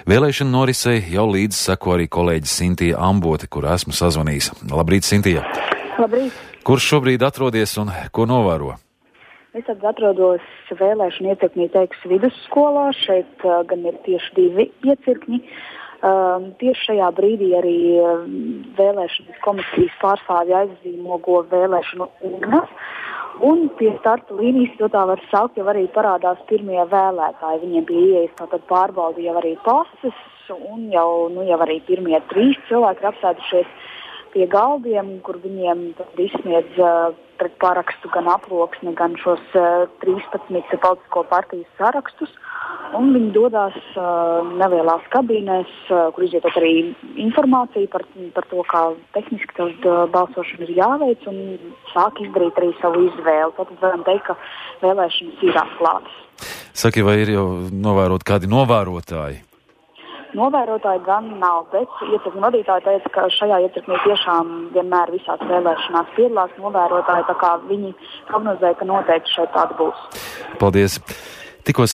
Vēlēšana norisei jau līdz seko arī kolēģi Sintija Ambote, kur esmu sazvanījis. Labrīt, Sintija! Labrīt! Kurš šobrīd atrodies un ko novēro? Es atrodos vēlēšana iecirknī Teikas vidusskolā. Šeit gan ir tieši 2 iecirkņi. Tieši šajā brīdī arī vēlēšanas komisijas pārstāvji aizzīmogo vēlēšanu urnas. Un pie starta līnijas, to tā var saukt, jau arī parādās pirmie vēlētāji. Viņiem bija ieejas, tātad pārbaudīja arī pases, un jau arī pirmie 3 cilvēki ir apsēdušies pie galdiem, kur viņiem tad izsniedz pret parakstu gan aploksni, gan šos 13 politisko partiju sarakstus. Un viņi dodās nelielās kabīnēs, kur izvietot arī informāciju par to, kā tehniski tad balsošana ir jāveic, un sāk izdarīt arī savu izvēli. Tad varam teikt, ka vēlēšanas ir atklātas. Saki, vai ir jau novērot kādi novērotāji? Novērotāji gan nav, bet iecirkņu vadītāji teica, ka šajā iecirknī tiešām vienmēr visās vēlēšanās piedalās novērotāji, tā kā viņi prognozēja, ka noteikti šeit tāda būs. Paldies! Tikko